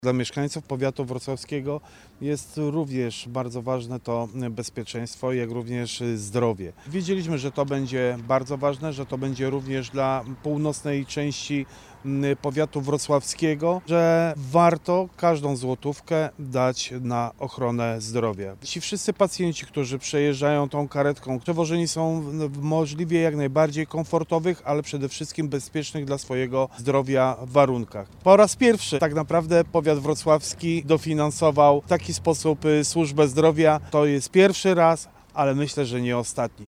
Dla mieszkańców powiatu wrocławskiego jest również bardzo ważne to bezpieczeństwo, jak również zdrowie. Wiedzieliśmy, że to będzie bardzo ważne, że to będzie również dla północnej części powiatu wrocławskiego, że warto każdą złotówkę dać na ochronę zdrowia. Ci wszyscy pacjenci, którzy przejeżdżają tą karetką, przewożeni są w możliwie jak najbardziej komfortowych, ale przede wszystkim bezpiecznych dla swojego zdrowia warunkach. Po raz pierwszy tak naprawdę powiat wrocławski dofinansował w taki sposób służbę zdrowia. To jest pierwszy raz, ale myślę, że nie ostatni.